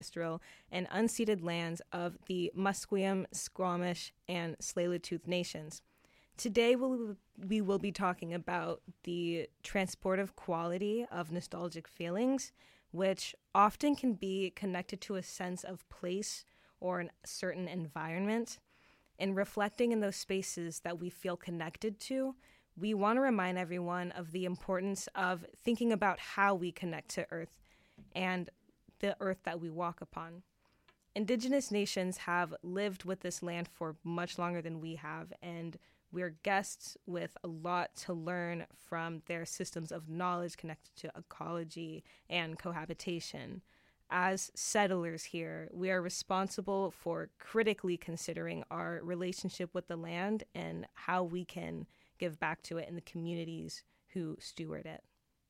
ancestral and unceded lands of the Musqueam, Squamish, and Tsleil-Waututh nations. Today, we will be talking about the transportive quality of nostalgic feelings, which often can be connected to a sense of place or a certain environment. In reflecting in those spaces that we feel connected to, we want to remind everyone of the importance of thinking about how we connect to Earth and the Earth that we walk upon. Indigenous nations have lived with this land for much longer than we have, and we're guests with a lot to learn from their systems of knowledge connected to ecology and cohabitation. As settlers here, we are responsible for critically considering our relationship with the land and how we can give back to it in the communities who steward it.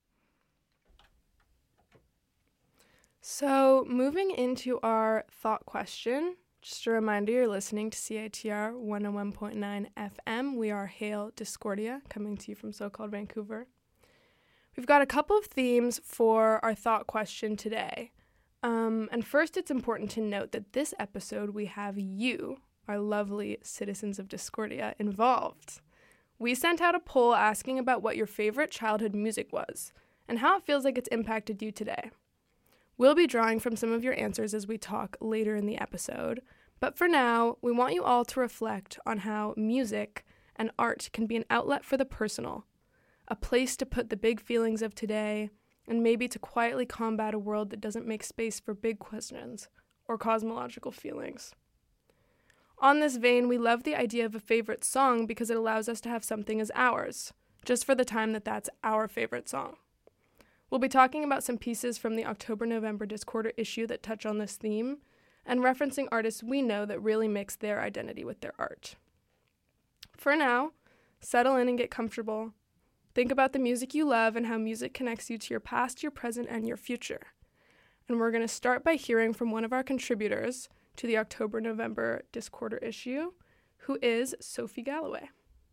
So, moving into our thought question, just a reminder, you're listening to CITR 101.9 FM. We are Hail Discordia, coming to you from so-called Vancouver. We've got a couple of themes for our thought question today. And first, it's important to note that this episode, we have you, our lovely citizens of Discordia, involved. We sent out a poll asking about what your favorite childhood music was and how it feels like it's impacted you today. We'll be drawing from some of your answers as we talk later in the episode, but for now, we want you all to reflect on how music and art can be an outlet for the personal, a place to put the big feelings of today, and maybe to quietly combat a world that doesn't make space for big questions or cosmological feelings. On this vein, we love the idea of a favorite song because it allows us to have something as ours, just for the time that that's our favorite song. We'll be talking about some pieces from the October-November Discorder issue that touch on this theme, and referencing artists we know that really mix their identity with their art. For now, settle in and get comfortable. Think about the music you love and how music connects you to your past, your present, and your future. And we're going to start by hearing from one of our contributors to the October-November Discorder issue, who is Sophie Galloway.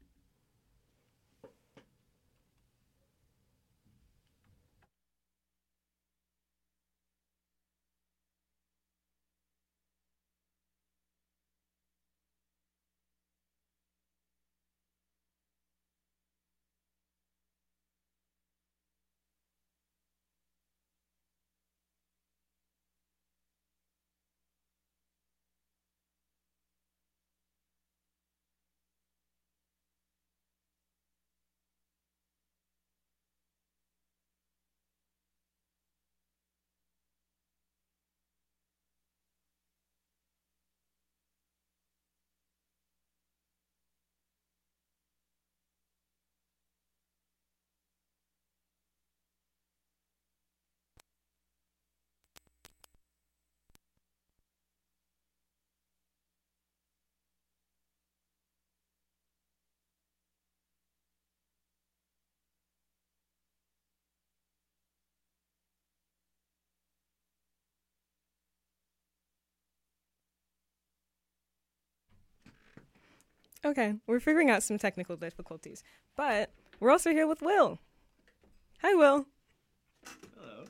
Okay, we're figuring out some technical difficulties, but we're also here with Will. Hi, Will. Hello.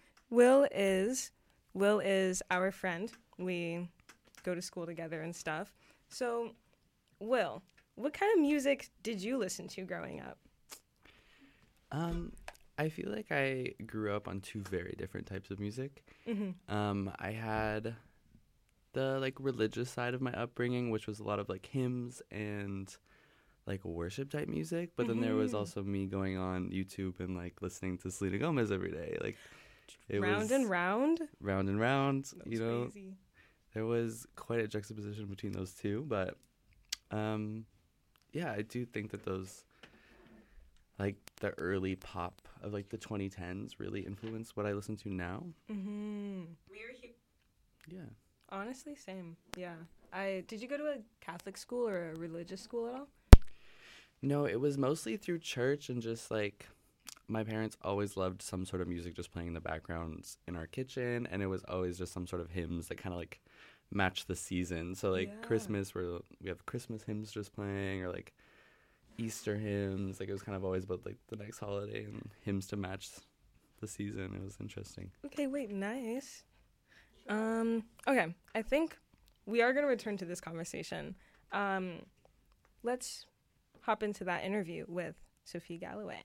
Will is our friend. We go to school together and stuff. So, Will, what kind of music did you listen to growing up? I feel like I grew up on two very different types of music. Mm-hmm. I had the religious side of my upbringing, which was a lot of hymns and worship type music, but then there was also me going on YouTube and listening to Selena Gomez every day. Round and round. That's Crazy. There was quite a juxtaposition between those two, but yeah, I do think that those the early pop of the 2010s really influenced what I listen to now. Mm-hmm. Yeah. Honestly, same. Yeah. Did you go to a Catholic school or a religious school at all? No, it was mostly through church and just my parents always loved some sort of music just playing in the background in our kitchen, and it was always just some sort of hymns that kind of match the season. So Christmas, where we have Christmas hymns just playing, or Easter hymns. It was kind of always about the next holiday and hymns to match the season. It was interesting. Okay, wait, nice. Okay, I think we are going to return to this conversation. Let's hop into that interview with Sophie Galloway.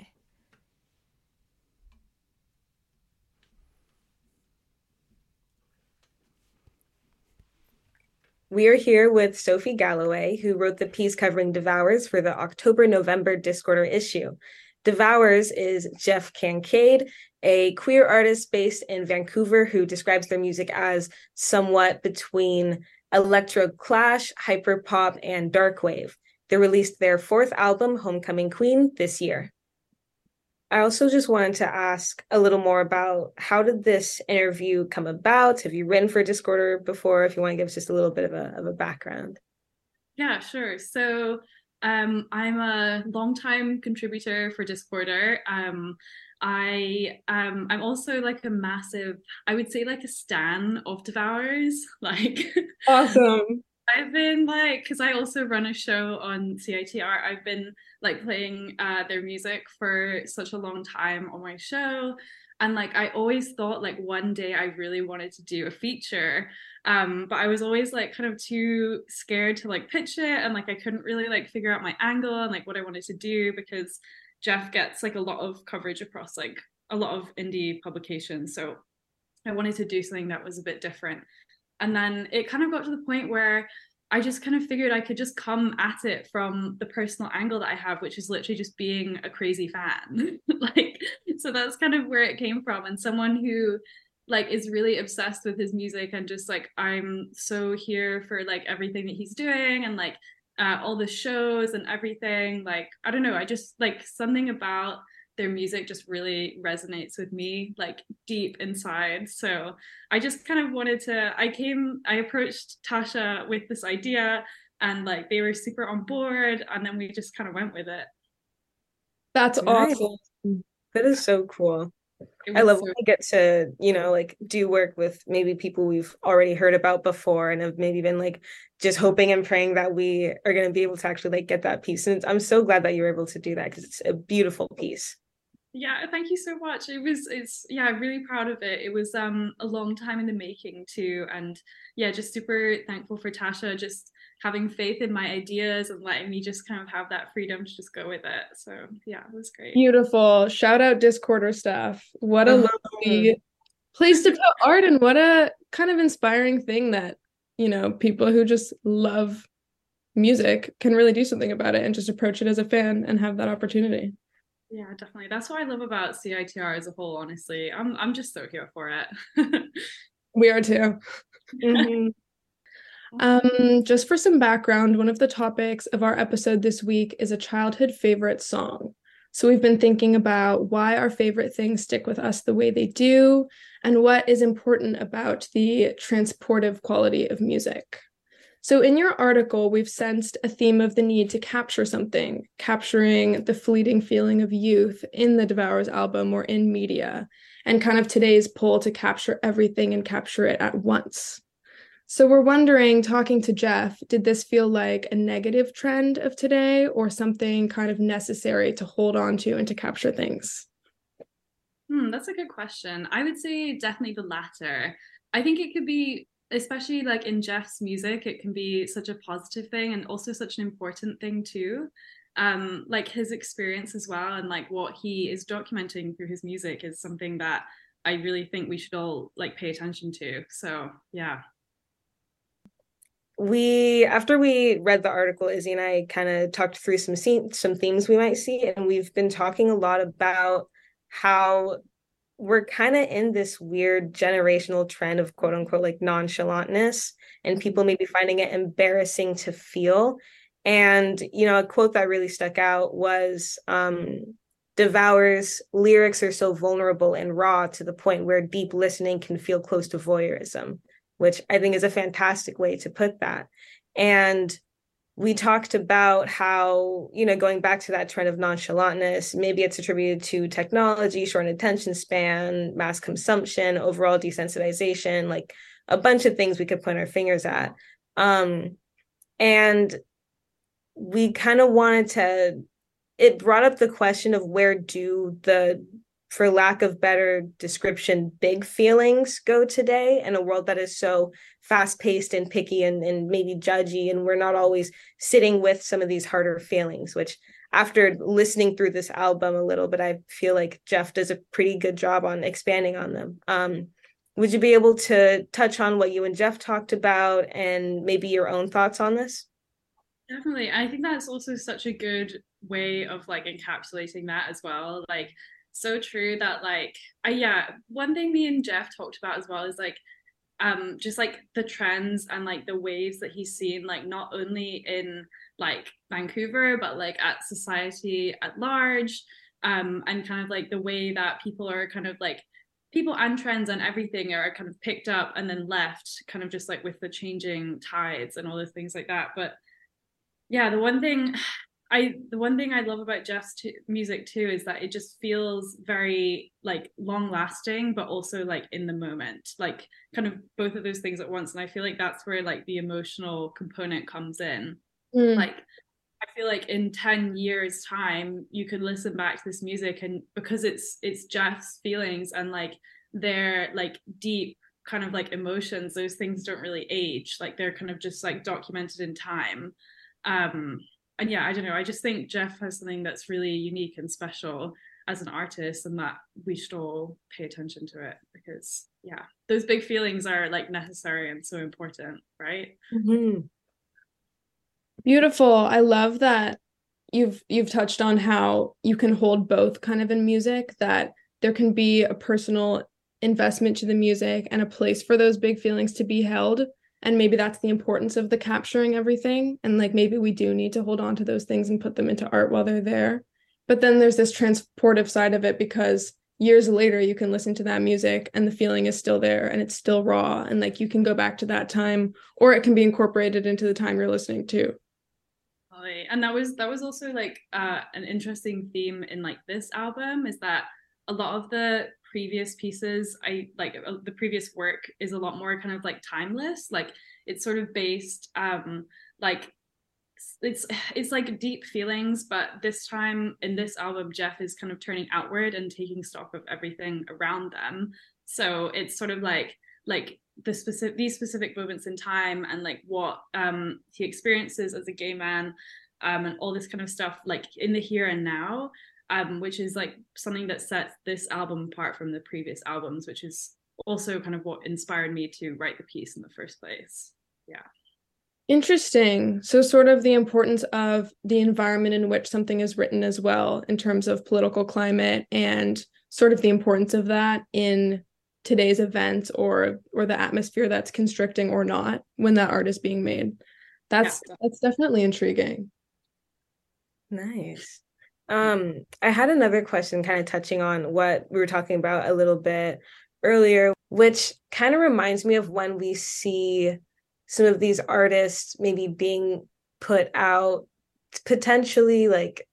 We are here with Sophie Galloway, who wrote the piece covering Devours for the October-November Discorder issue. Devours is Jeff Kincaid, a queer artist based in Vancouver who describes their music as somewhat between electro clash, hyperpop, and darkwave. They released their fourth album, Homecoming Queen, this year. I also just wanted to ask a little more about how did this interview come about? Have you written for Discorder before? If you want to give us just a little bit of a background. Yeah, sure. So I'm a longtime contributor for Discorder. I'm also like a massive, I would say like a stan of Devours. Like Awesome. I've been like, because I also run a show on CITR, I've been like playing their music for such a long time on my show. And like, I always thought like one day I really wanted to do a feature. But I was always like kind of too scared to like pitch it. And like, I couldn't really like figure out my angle and like what I wanted to do, because Jeff gets like a lot of coverage across like a lot of indie publications. So I wanted to do something that was a bit different. And then it kind of got to the point where I just kind of figured I could just come at it from the personal angle that I have, which is literally just being a crazy fan. Like, so that's kind of where it came from. And someone who like is really obsessed with his music and just like, I'm so here for like everything that he's doing and like all the shows and everything. Like, I don't know, I just like something about their music just really resonates with me like deep inside. So I just kind of wanted to, I approached Tasha with this idea and like they were super on board, and then we just kind of went with it. That's awesome. That is so cool. I love when I get to, like do work with maybe people we've already heard about before and have maybe been like just hoping and praying that we are going to be able to actually like get that piece. And I'm so glad that you were able to do that, because it's a beautiful piece. Yeah, thank you so much. I'm really proud of it. It was a long time in the making too. And yeah, just super thankful for Tasha just having faith in my ideas and letting me just kind of have that freedom to just go with it. So yeah, it was great. Beautiful. Shout out Discorder staff. What a lovely place to put art, and what a kind of inspiring thing that, people who just love music can really do something about it and just approach it as a fan and have that opportunity. Yeah, definitely. That's what I love about CITR as a whole, honestly. I'm just so here for it. We are too. Just for some background, one of the topics of our episode this week is a childhood favorite song. So we've been thinking about why our favorite things stick with us the way they do, and what is important about the transportive quality of music. So in your article, we've sensed a theme of the need to capture something, capturing the fleeting feeling of youth in the Devours album or in media, and kind of today's pull to capture everything and capture it at once. So we're wondering, talking to Jeff, did this feel like a negative trend of today or something kind of necessary to hold on to and to capture things? That's a good question. I would say definitely the latter. I think it could be, especially like in Jeff's music, it can be such a positive thing and also such an important thing too. Like his experience as well, and like what he is documenting through his music is something that I really think we should all like pay attention to. So yeah. After we read the article, Izzy and I kind of talked through some themes we might see, and we've been talking a lot about how we're kind of in this weird generational trend of quote unquote like nonchalantness, and people maybe finding it embarrassing to feel. And a quote that really stuck out was Devours lyrics are so vulnerable and raw to the point where deep listening can feel close to voyeurism, which I think is a fantastic way to put that. And we talked about how, going back to that trend of nonchalantness, maybe it's attributed to technology, shortened attention span, mass consumption, overall desensitization, like a bunch of things we could point our fingers at. And we kind of it brought up the question of where do the for lack of better description, big feelings go today in a world that is so fast-paced and picky and maybe judgy, and we're not always sitting with some of these harder feelings, which after listening through this album a little bit, I feel like Jeff does a pretty good job on expanding on them. Would you be able to touch on what you and Jeff talked about and maybe your own thoughts on this? Definitely. I think that's also such a good way of like encapsulating that as well. Like, so true that like yeah, one thing me and Jeff talked about as well is like just like the trends and like the waves that he's seen, like not only in like Vancouver but like at society at large, and kind of like the way that people are kind of like people and trends and everything are kind of picked up and then left kind of just like with the changing tides and all those things like that. But yeah, the one thing I love about Jeff's music too is that it just feels very like long lasting, but also like in the moment, like kind of both of those things at once. And I feel like that's where like the emotional component comes in. Like I feel like in 10 years time you could listen back to this music, and because it's Jeff's feelings and like their like deep kind of like emotions, those things don't really age, like they're kind of just like documented in time. And yeah, I don't know, I just think Jeff has something that's really unique and special as an artist, and that we should all pay attention to it, because yeah, those big feelings are like necessary and so important, right? Mm-hmm. Beautiful. I love that you've touched on how you can hold both kind of in music, that there can be a personal investment to the music and a place for those big feelings to be held. And maybe that's the importance of the capturing everything. And like maybe we do need to hold on to those things and put them into art while they're there. But then there's this transportive side of it, because years later you can listen to that music and the feeling is still there and it's still raw, and like you can go back to that time, or it can be incorporated into the time you're listening to. And that was also like an interesting theme in like this album, is that a lot of the previous pieces, I like the previous work is a lot more kind of like timeless, like it's sort of based like it's like deep feelings, but this time in this album Jeff is kind of turning outward and taking stock of everything around them. So it's sort of like these specific moments in time, and like what he experiences as a gay man, and all this kind of stuff like in the here and now, which is like something that sets this album apart from the previous albums, which is also kind of what inspired me to write the piece in the first place. Yeah. Interesting. So sort of the importance of the environment in which something is written as well, in terms of political climate, and sort of the importance of that in today's events, or the atmosphere that's constricting or not when that art is being made. That's definitely intriguing. Nice. I had another question kind of touching on what we were talking about a little bit earlier, which kind of reminds me of when we see some of these artists maybe being put out, potentially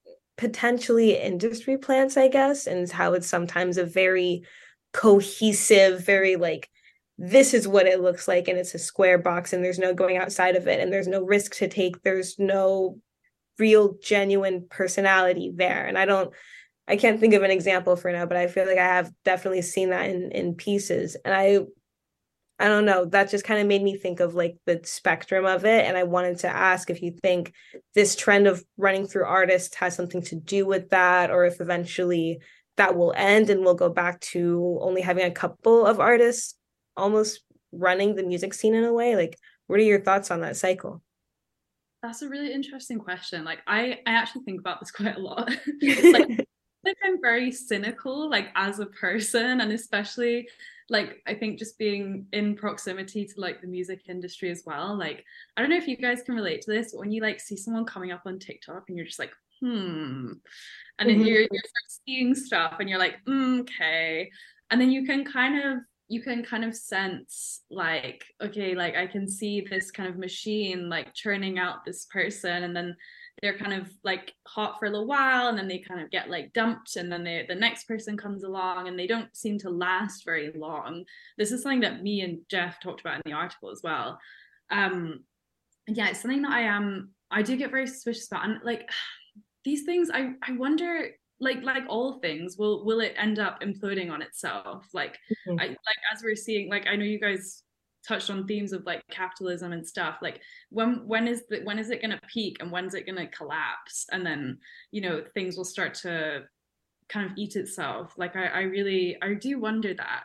industry plants, I guess, and how it's sometimes a very cohesive, very like, this is what it looks like, and it's a square box and there's no going outside of it, and there's no risk to take, there's no real genuine personality there. And I can't think of an example for now, but I feel like I have definitely seen that in pieces. And I don't know, that just kind of made me think of like the spectrum of it. And I wanted to ask if you think this trend of running through artists has something to do with that, or if eventually that will end and we'll go back to only having a couple of artists almost running the music scene in a way. Like, what are your thoughts on that cycle? That's a really interesting question. Like I actually think about this quite a lot. like I'm very cynical, like as a person, and especially like I think just being in proximity to like the music industry as well. Like I don't know if you guys can relate to this, but when you like see someone coming up on TikTok and you're just like, and then you're seeing stuff and you're like, okay, and then you can kind of sense like, okay, like I can see this kind of machine like churning out this person, and then they're kind of like hot for a little while, and then they kind of get like dumped, and then the next person comes along, and they don't seem to last very long. This is something that me and Jeff talked about in the article as well. Yeah, it's something that I do get very suspicious about. And like these things, I wonder like all things, will it end up imploding on itself? Like as we're seeing, like I know you guys touched on themes of like capitalism and stuff. Like when is it going to peak and when's it going to collapse? And then, you know, things will start to kind of eat itself. Like I do wonder that.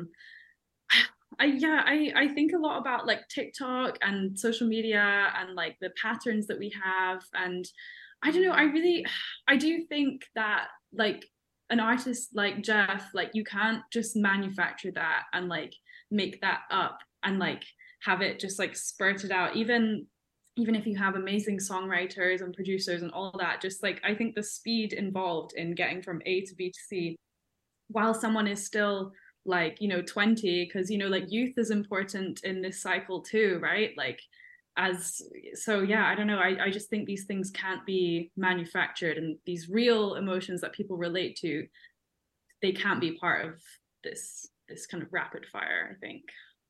I think a lot about like TikTok and social media and like the patterns that we have. And I don't know, I do think that like an artist like Jeff, like you can't just manufacture that and like make that up and like have it just like spurted out. Even if you have amazing songwriters and producers and all that, just like I think the speed involved in getting from A to B to C while someone is still like, you know, 20, because, you know, like youth is important in this cycle too, right? Like I don't know, I just think these things can't be manufactured, and these real emotions that people relate to, they can't be part of this kind of rapid fire, I think.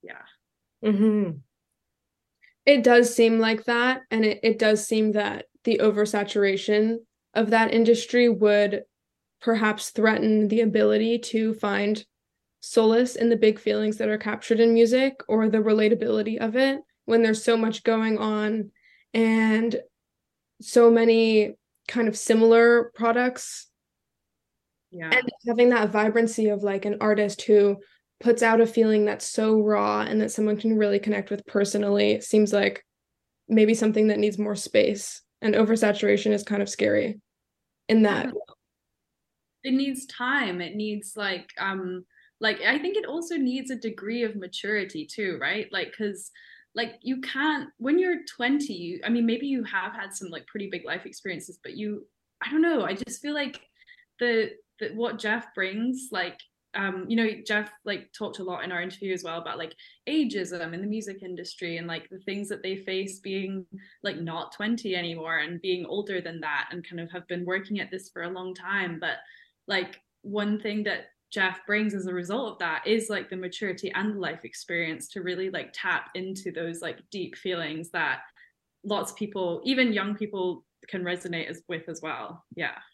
It does seem like that, and it does seem that the oversaturation of that industry would perhaps threaten the ability to find solace in the big feelings that are captured in music, or the relatability of it, when there's so much going on and so many kind of similar products. And having that vibrancy of like an artist who puts out a feeling that's so raw and that someone can really connect with personally seems like maybe something that needs more space, and oversaturation is kind of scary in that. It needs time. It needs like I think it also needs a degree of maturity too, right? Like, because like you can't, when you're 20, I mean, maybe you have had some like pretty big life experiences, but I don't know, I just feel like what Jeff brings, like you know, Jeff like talked a lot in our interview as well about like ageism in the music industry and like the things that they face being like not 20 anymore and being older than that, and kind of have been working at this for a long time. But like one thing that Jeff brings as a result of that is like the maturity and the life experience to really like tap into those like deep feelings that lots of people, even young people, can resonate with as well.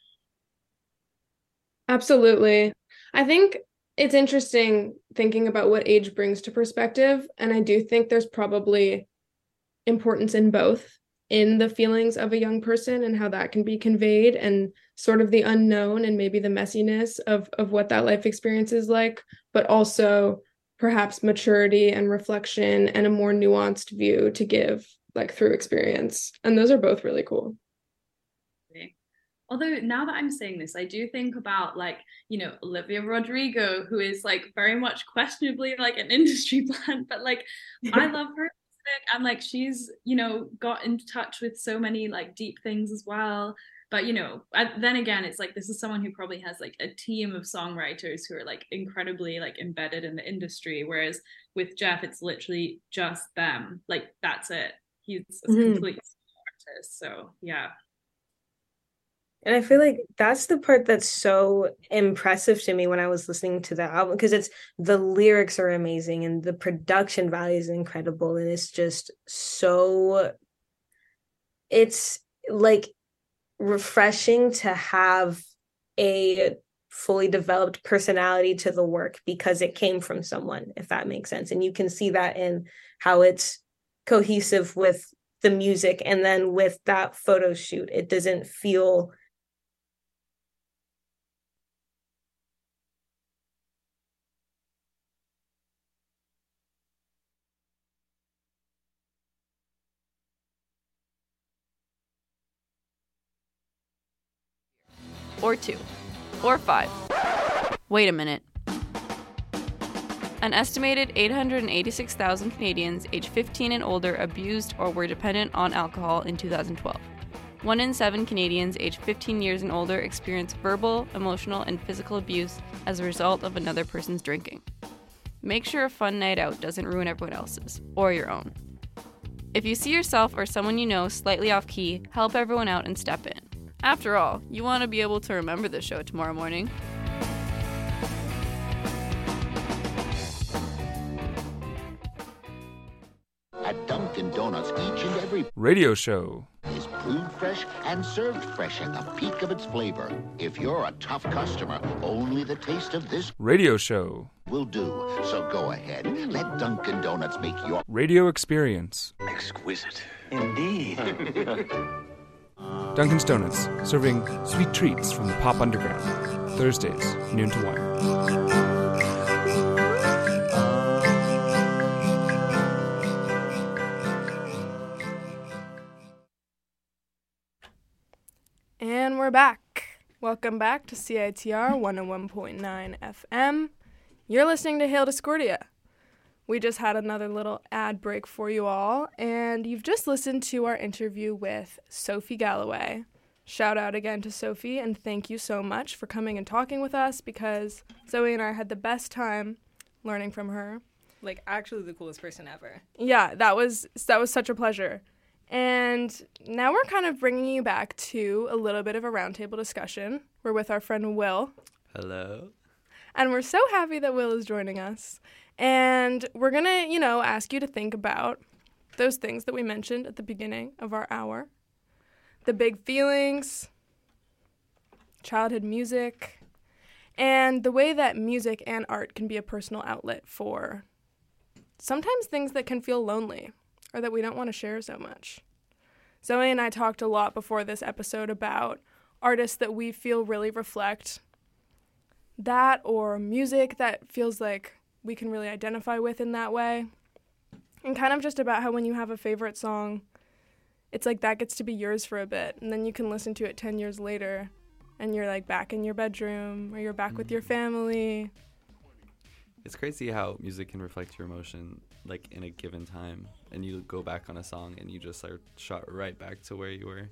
Absolutely. I think it's interesting thinking about what age brings to perspective, and I do think there's probably importance in both, in the feelings of a young person and how that can be conveyed, and sort of the unknown and maybe the messiness of what that life experience is like, but also perhaps maturity and reflection and a more nuanced view to give like through experience. And those are both really cool. Although now that I'm saying this, I do think about like, you know, Olivia Rodrigo, who is like very much questionably like an industry plant, but like I love her music, and like she's, you know, got in touch with so many like deep things as well. But, you know, then again, it's like this is someone who probably has like a team of songwriters who are like incredibly like embedded in the industry. Whereas with Jeff, it's literally just them. Like that's it. He's a complete artist. So yeah. And I feel like that's the part that's so impressive to me when I was listening to the album, because the lyrics are amazing and the production value is incredible, and it's just so, it's like refreshing to have a fully developed personality to the work because it came from someone, if that makes sense. And you can see that in how it's cohesive with the music, and then with that photo shoot, it doesn't feel or 2, or 5. Wait a minute. An estimated 886,000 Canadians aged 15 and older abused or were dependent on alcohol in 2012. 1 in 7 Canadians aged 15 years and older experienced verbal, emotional, and physical abuse as a result of another person's drinking. Make sure a fun night out doesn't ruin everyone else's, or your own. If you see yourself or someone you know slightly off key, help everyone out and step in. After all, you want to be able to remember the show tomorrow morning. At Dunkin' Donuts, each and every radio show is brewed fresh and served fresh at the peak of its flavor. If you're a tough customer, only the taste of this Radio show. will do. So go ahead, let Dunkin' Donuts make your Radio experience. Exquisite. Indeed. Dunkin' Donuts, serving sweet treats from the pop underground. Thursdays, noon to 1. And we're back. Welcome back to CITR 101.9 FM. You're listening to Hail Discordia. We just had another little ad break for you all, and you've just listened to our interview with Sophie Galloway. Shout out again to Sophie, and thank you so much for coming and talking with us, because Zoe and I had the best time learning from her. Like, actually the coolest person ever. Yeah, that was such a pleasure. And now we're kind of bringing you back to a little bit of a roundtable discussion. We're with our friend Will. Hello. And we're so happy that Will is joining us. And we're going to, ask you to think about those things that we mentioned at the beginning of our hour. The big feelings, childhood music, and the way that music and art can be a personal outlet for sometimes things that can feel lonely or that we don't want to share so much. Zoe and I talked a lot before this episode about artists that we feel really reflect that, or music that feels like we can really identify with in that way. And kind of just about how when you have a favorite song, it's like that gets to be yours for a bit, and then you can listen to it 10 years later, and you're like back in your bedroom, or you're back with your family. It's crazy how music can reflect your emotion, like, in a given time. And you go back on a song and you just are shot right back to where you were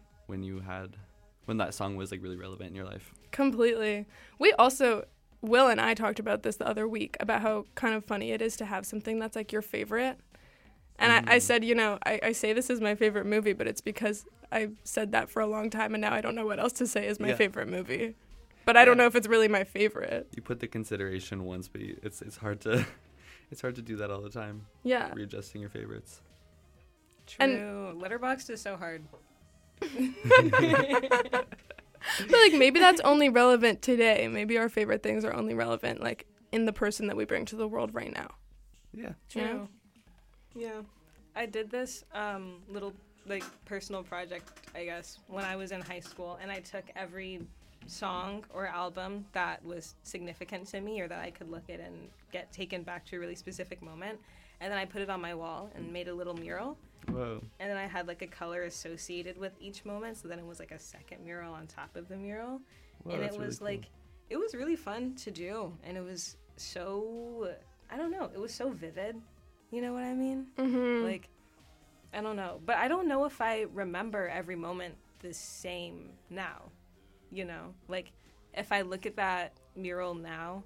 when that song was, like, really relevant in your life. Completely. We also, Will and I talked about this the other week, about how kind of funny it is to have something that's, like, your favorite. And I said, I say this is my favorite movie, but it's because I said that for a long time, and now I don't know what else to say is my favorite movie. But I don't know if it's really my favorite. You put the consideration once, but it's hard to it's hard to do that all the time. Yeah. Readjusting your favorites. True. And Letterboxd is so hard. But like maybe that's only relevant today. Maybe our favorite things are only relevant like in the person that we bring to the world right now. Yeah. True. Yeah. I did this little like personal project, I guess, when I was in high school, and I took every song or album that was significant to me or that I could look at and get taken back to a really specific moment, and then I put it on my wall and made a little mural. Whoa. And then I had like a color associated with each moment, so then it was like a second mural on top of the mural. Whoa, and it that's was really like it was really fun to do, and it was so, I don't know, it was so vivid. You know what I mean? Mm-hmm. Like, I don't know, but I don't know if I remember every moment the same now. You know, like, if I look at that mural now,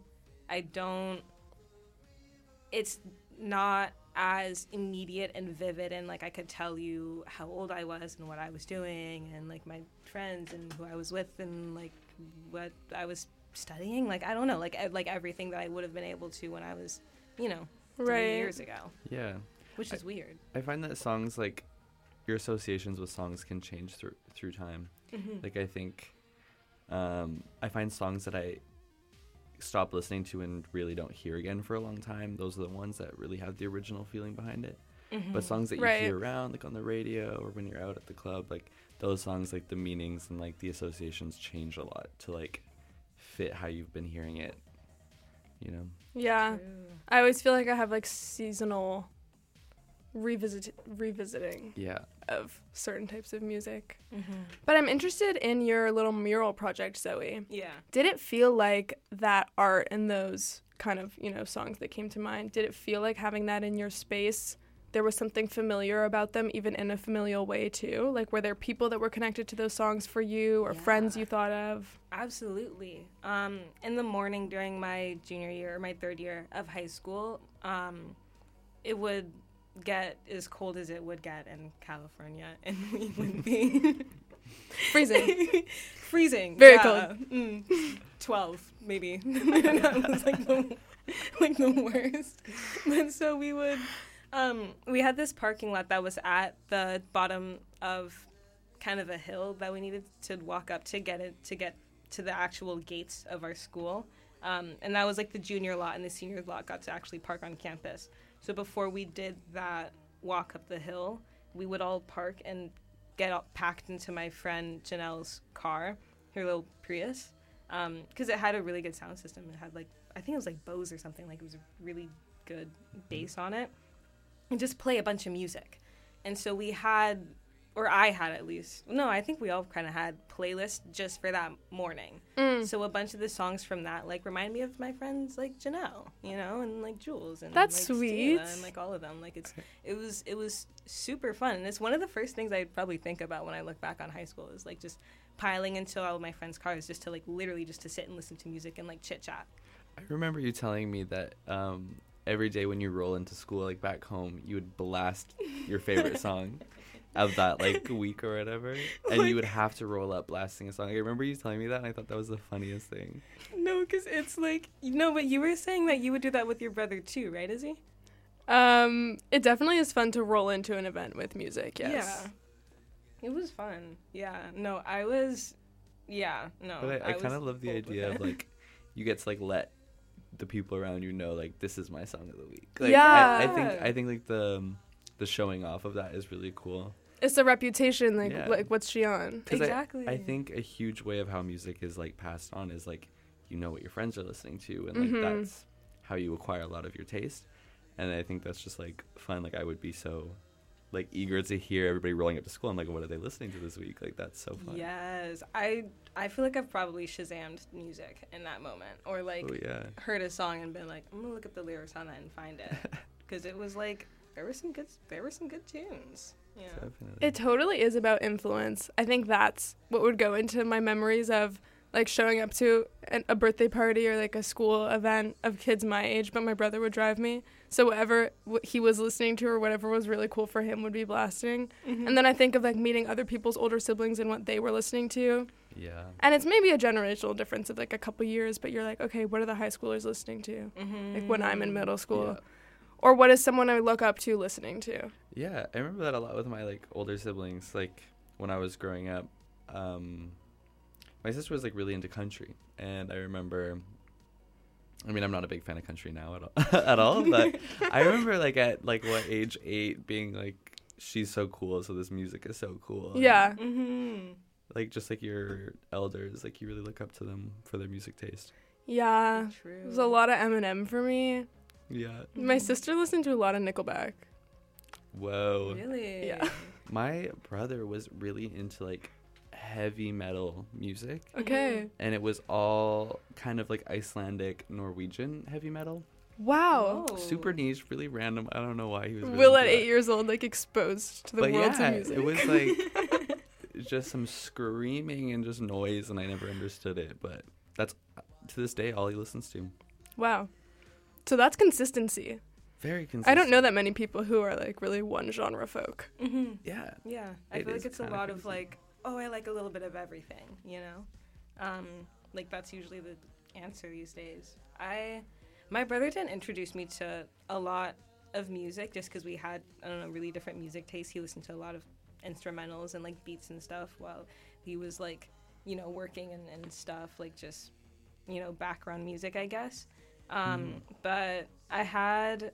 it's not as immediate and vivid, and, like, I could tell you how old I was and what I was doing and, like, my friends and who I was with and, like, what I was studying. Like, I don't know, like everything that I would have been able to when I was, 3 years ago. Yeah. Which is weird. I find that songs, like, your associations with songs can change through time. Mm-hmm. Like, I think... I find songs that I stop listening to and really don't hear again for a long time. Those are the ones that really have the original feeling behind it. Mm-hmm. But songs that you hear around, like on the radio or when you're out at the club, like those songs, like the meanings and like the associations change a lot to like fit how you've been hearing it, you know? Yeah. True. I always feel like I have like seasonal revisiting of certain types of music. Mm-hmm. But I'm interested in your little mural project, Zoe. Yeah. Did it feel like that art and those kind of, songs that came to mind, did it feel like having that in your space, there was something familiar about them, even in a familial way too? Like, were there people that were connected to those songs for you, or friends you thought of? Absolutely. In the morning during my junior year, or my third year of high school, it would get as cold as it would get in California, and we would be freezing, very cold. 12 maybe. That was like the worst. But so we would we had this parking lot that was at the bottom of kind of a hill that we needed to walk up to get to the actual gates of our school. And that was like the junior lot, and the senior lot got to actually park on campus. So before we did that walk up the hill, we would all park and get all packed into my friend Janelle's car, her little Prius, because it had a really good sound system. It had like, I think it was like Bose or something, like it was a really good bass on it, and just play a bunch of music. And so we had, or I had at least, no, I think we all kind of had playlists just for that morning. So a bunch of the songs from that like remind me of my friends like Janelle, you know, and like Jules and That's like sweet. Stella and like all of them. Like it was super fun, and it's one of the first things I probably think about when I look back on high school is like just piling into all of my friends' cars just to like literally just to sit and listen to music and like chit chat. I remember you telling me that every day when you roll into school, like back home, you would blast your favorite song of that like week or whatever, and you would have to roll up blasting a song. I remember you telling me that, and I thought that was the funniest thing. No, because it's like, no, but you were saying that you would do that with your brother too, right, Izzy? It definitely is fun to roll into an event with music, yes. Yeah. It was fun. Yeah. No, I was, yeah, no. But I kind of love the idea of like, you get to like let the people around you know like this is my song of the week. Like, yeah. I think like the showing off of that is really cool. It's the reputation, like, Yeah. like what's she on? Exactly. I think a huge way of how music is like passed on is like, you know what your friends are listening to, and like that's how you acquire a lot of your taste. And I think that's just like fun. Like I would be so like eager to hear everybody rolling up to school. I'm like, what are they listening to this week? Like that's so fun. Yes. I feel like I've probably Shazammed music in that moment, or like heard a song and been like, I'm gonna look up the lyrics on that and find it, because it was like there were some good tunes. Yeah. Definitely. It totally is about influence. I think that's what would go into my memories of like showing up to a birthday party or like a school event of kids my age, but my brother would drive me. So whatever he was listening to or whatever was really cool for him would be blasting. And then I think of like meeting other people's older siblings and what they were listening to. Yeah. And it's maybe a generational difference of like a couple years, but you're like, okay, what are the high schoolers listening to? Like when I'm in middle school. Yeah. Or what is someone I look up to listening to? Yeah, I remember that a lot with my like older siblings. Like when I was growing up, my sister was like really into country, and I remember. I mean, I'm not a big fan of country now at all, but I remember like at like what age 8 being like, she's so cool, so this music is so cool. Yeah. Like just like your elders, like you really look up to them for their music taste. Yeah. True. There's a lot of Eminem for me. Yeah. My sister listened to a lot of Nickelback. Whoa. Really? Yeah. My brother was really into like heavy metal music, Okay. and it was all kind of like Icelandic, Norwegian heavy metal. Wow. Whoa. Super niche, really random. I don't know why he was really Will into at that. 8 years old, like exposed to the But worlds yeah, of music. it was like just some screaming and just noise, and I never understood it. But that's to this day all he listens to. Wow. So that's consistency. Very consistent. I don't know that many people who are like really one genre folk. Yeah. Yeah. I It feel like is it's a kinda lot of crazy. like, oh, I like a little bit of everything, you know? Like that's usually the answer these days. My brother didn't introduce me to a lot of music just because we had, I don't know, really different music tastes. He listened to a lot of instrumentals and like beats and stuff while he was like, you know, working and stuff, like just, you know, background music, I guess. But I had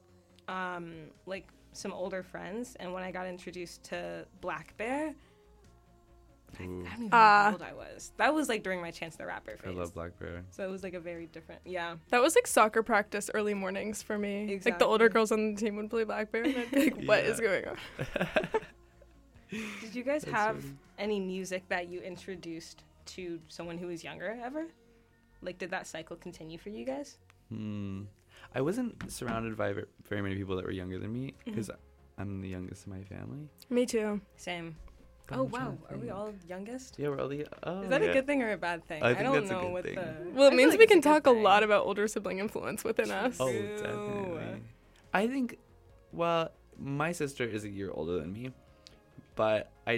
like some older friends, and when I got introduced to Black Bear, I don't even know how old I was. That was like during my Chance the Rapper I phase. love Black Bear. So it was like a very different, yeah. That was like soccer practice early mornings for me. Like the older Exactly. girls on the team would play Black Bear, and I'd be like, what is going on? Did you guys have any music that you introduced to someone who was younger ever? Like, did that cycle continue for you guys? I wasn't surrounded by very many people that were younger than me because I'm the youngest in my family. Me too. Same. But Oh, I'm trying wow. to Are we think. all youngest? Yeah, we're all the. Oh, Is that yeah. a good thing or a bad thing? I think don't that's a know good what thing. the. Well, I it feel means like we it's can good talk a thing. lot about older sibling influence within us. Oh, True. definitely. I think, well, my sister is a year older than me, but I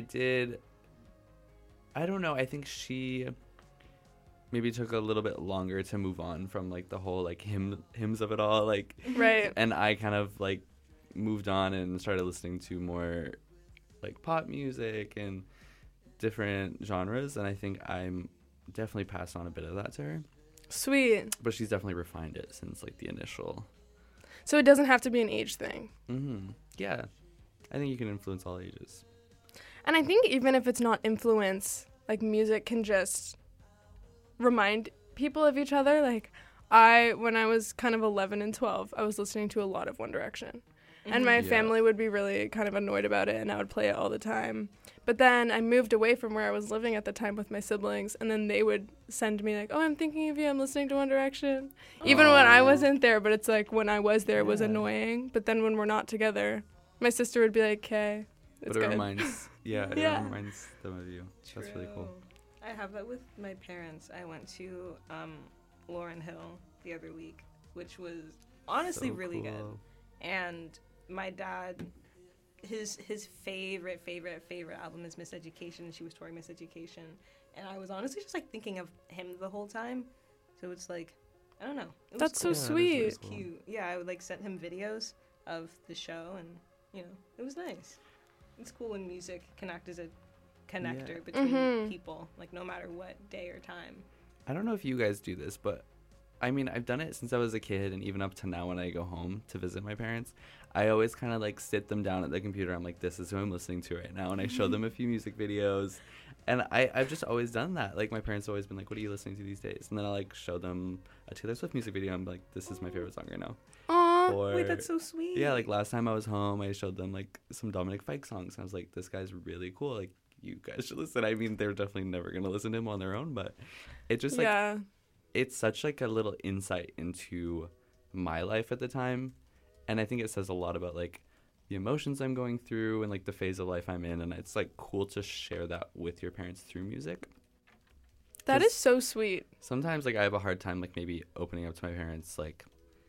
don't know, I think she maybe took a little bit longer to move on from, like, the whole, like, hymns of it all, like, Right. and I kind of, like, moved on and started listening to more, like, pop music and different genres, and I think I'm definitely passed on a bit of that to her. Sweet. But she's definitely refined it since like the initial. So it doesn't have to be an age thing. Yeah, I think you can influence all ages. And I think even if it's not influence, like music can just remind people of each other. Like when I was kind of 11 and 12, I was listening to a lot of One Direction. And my family would be really kind of annoyed about it, and I would play it all the time. But then I moved away from where I was living at the time with my siblings, and then they would send me like, oh, I'm thinking of you, I'm listening to One Direction. Even when I wasn't there, but it's like when I was there, it was annoying. But then when we're not together, my sister would be like, okay, it's But it good. reminds, it reminds them of you. True. That's really cool. I have that with my parents. I went to Lauryn Hill the other week, which was honestly So really good. cool. And my dad, his favorite album is Miseducation. She was touring Miseducation, and I was honestly just like thinking of him the whole time. So it's like, I don't know. It was That's cool. so sweet. It was cute. Yeah, I would like send him videos of the show, and it was nice. It's cool when music can act as a connector between people, like no matter what day or time. I don't know if you guys do this, but I mean, I've done it since I was a kid, and even up to now when I go home to visit my parents, I always kind of like sit them down at the computer. I'm like, this is who I'm listening to right now, and I show them a few music videos, and I've just always done that. Like my parents have always been like, what are you listening to these days? And then I like show them a Taylor Swift music video. I'm like, this is my favorite song right now. Aww. Or, Wait, that's so sweet. Yeah, like last time I was home, I showed them like some Dominic Fike songs, and I was like, this guy's really cool. Like you guys should listen. I mean, they're definitely never gonna listen to him on their own, but it just like it's such like a little insight into my life at the time, and I think it says a lot about like the emotions I'm going through and like the phase of life I'm in, and it's like cool to share that with your parents through music. That is so sweet. Sometimes like I have a hard time like maybe opening up to my parents like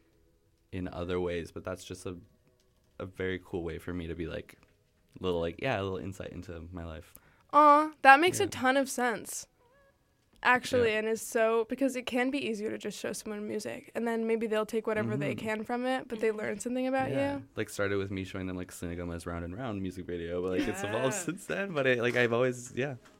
in other ways, but that's just a very cool way for me to be like a little insight into my life. Aw, that makes a ton of sense. Actually, and is so, because it can be easier to just show someone music, and then maybe they'll take whatever they can from it, but they learn something about you. Like started with me showing them like Selena Gomez Round and Round music video, but like it's evolved since then. But I've always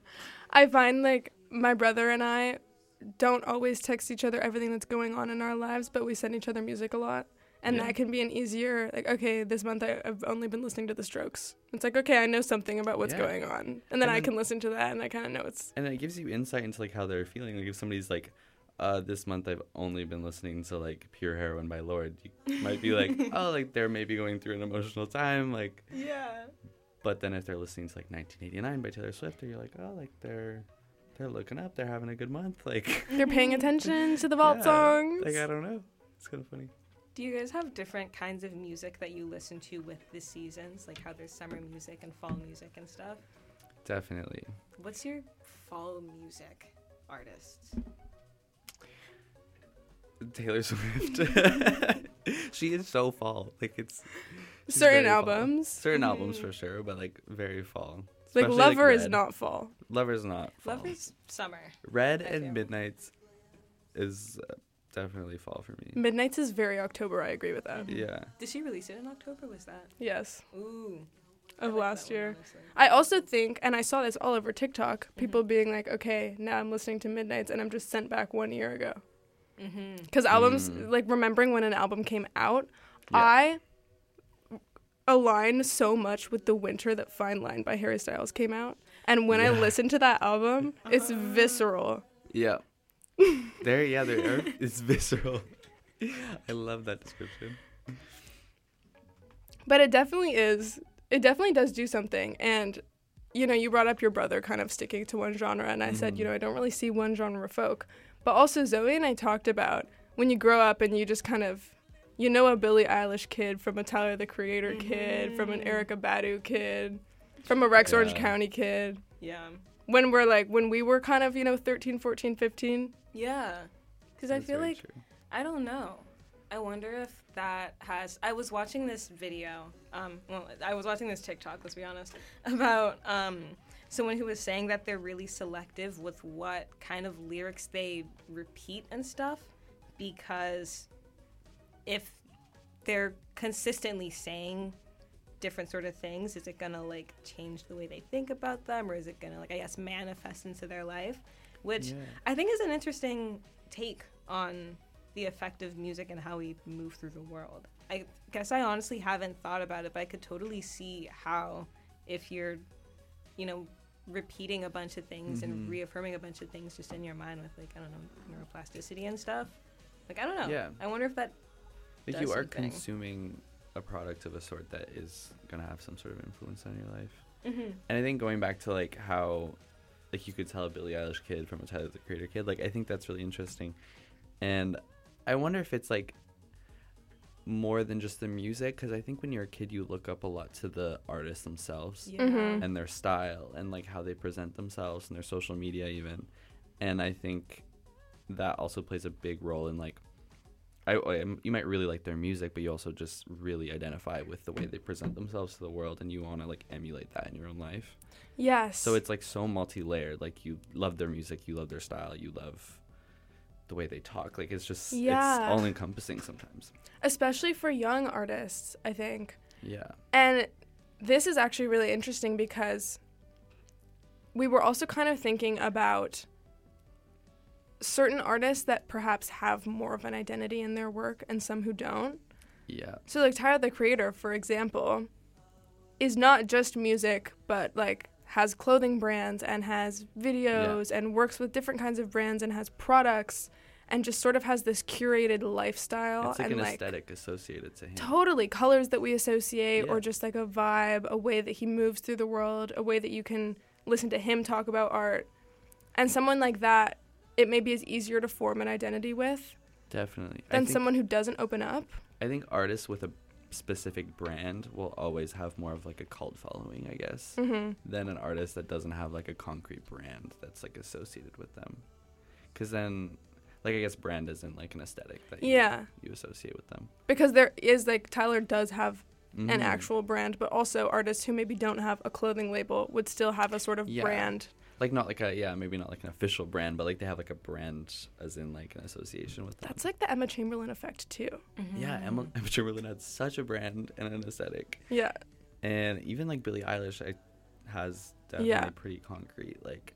I find like my brother and I don't always text each other everything that's going on in our lives, but we send each other music a lot. And that can be an easier, like, okay, this month I've only been listening to The Strokes. It's like, okay, I know something about what's going on. And then I can listen to that, and I kind of know it's... And it gives you insight into, like, how they're feeling. Like, if somebody's like, this month I've only been listening to, like, Pure Heroin by Lorde, you might be like, oh, like, they're maybe going through an emotional time, like... Yeah. But then if they're listening to, like, 1989 by Taylor Swift, you're like, oh, like, they're looking up, they're having a good month, like... They're paying attention to the vault songs. Like, I don't know. It's kind of funny. Do you guys have different kinds of music that you listen to with the seasons? Like how there's summer music and fall music and stuff? Definitely. What's your fall music artists? Taylor Swift. She is so fall. Like she's certain albums. Certain albums for sure, but like very fall. Like Especially, Lover like, is not fall. Lover's not fall. Lover's summer. Red and Midnights is definitely fall for me. Midnights is very October. I agree with that. Yeah. Did she release it in October? Was that? Yes. Ooh. Of like last that one, year. honestly. I also think, and I saw this all over TikTok, people being like, okay, now I'm listening to Midnights and I'm just sent back 1 year ago. Because albums, like remembering when an album came out, I align so much with the winter that Fine Line by Harry Styles came out. And when I listen to that album, it's visceral. Yeah. There are. It's visceral. I love that description. But it definitely is. It definitely does do something. And, you brought up your brother kind of sticking to one genre. And I said, I don't really see one genre of folk. But also Zoe and I talked about when you grow up and you just kind of, a Billie Eilish kid from a Tyler, the Creator kid, from an Erykah Badu kid, from a Rex Orange County kid. Yeah. When we were kind of, 13, 14, 15. Yeah. Because I feel like, true. I don't know. I wonder if that has... I was watching this video. I was watching this TikTok, let's be honest, about someone who was saying that they're really selective with what kind of lyrics they repeat and stuff, because if they're consistently saying different sort of things? Is it gonna like change the way they think about them, or is it gonna like, I guess, manifest into their life? Which I think is an interesting take on the effect of music and how we move through the world. I guess I honestly haven't thought about it, but I could totally see how if you're, you know, repeating a bunch of things and reaffirming a bunch of things just in your mind with like, I don't know, neuroplasticity and stuff. Like, I don't know. Yeah. I wonder if that like you are something. Consuming a product of a sort that is going to have some sort of influence on your life. And I think going back to like how like you could tell a Billie Eilish kid from a Tyler the Creator kid, like I think that's really interesting. And I wonder if it's like more than just the music, because I think when you're a kid you look up a lot to the artists themselves and their style and like how they present themselves and their social media even. And I think that also plays a big role in like you might really like their music, but you also just really identify with the way they present themselves to the world, and you want to like emulate that in your own life. Yes. So it's like so multi-layered. Like you love their music, you love their style, you love the way they talk. Like it's just it's all encompassing sometimes. Especially for young artists, I think. Yeah. And this is actually really interesting because we were also kind of thinking about certain artists that perhaps have more of an identity in their work and some who don't. Yeah. So like Tyler the Creator, for example, is not just music, but like has clothing brands and has videos and works with different kinds of brands and has products and just sort of has this curated lifestyle. It's like and an like aesthetic associated to him. Totally. Colors that we associate or just like a vibe, a way that he moves through the world, a way that you can listen to him talk about art. And someone like that, it maybe is easier to form an identity with. Definitely. Than someone who doesn't open up. I think artists with a specific brand will always have more of like a cult following, I guess, than an artist that doesn't have like a concrete brand that's like associated with them. Because then, like, I guess brand isn't like an aesthetic that you associate with them. Because there is like Tyler does have an actual brand, but also artists who maybe don't have a clothing label would still have a sort of brand. Like not like maybe not like an official brand, but like they have like a brand as in like an association with them. That's like the Emma Chamberlain effect too. Yeah, Emma Chamberlain had such a brand and an aesthetic. Yeah. And even like Billie Eilish has definitely pretty concrete like,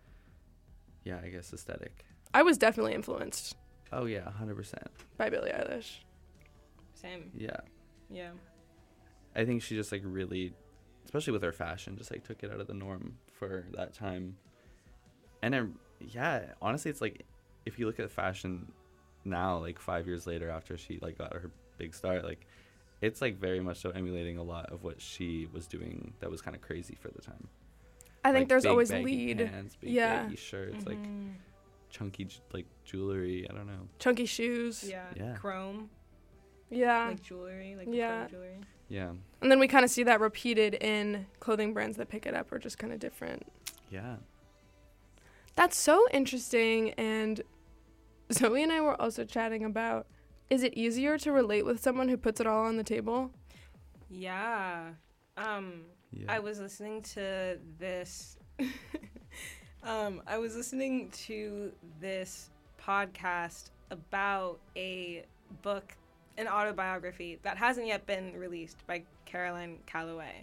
I guess aesthetic. I was definitely influenced. Oh yeah, 100%. By Billie Eilish. Same. Yeah. Yeah. I think she just like really, especially with her fashion, just like took it out of the norm for that time. And honestly, it's like if you look at fashion now, like 5 years later after she like got her big start, like it's like very much so emulating a lot of what she was doing that was kind of crazy for the time. I think like there's big, always baggy lead. Pants, big baggy shirts, like chunky like jewelry. I don't know. Chunky shoes. Yeah. Chrome. Yeah. Like jewelry. Like jewelry. Yeah. And then we kind of see that repeated in clothing brands that pick it up or just kind of different. Yeah. That's so interesting. And Zoe and I were also chatting about, is it easier to relate with someone who puts it all on the table? Yeah. I was listening to this podcast about a book, an autobiography that hasn't yet been released by Caroline Calloway,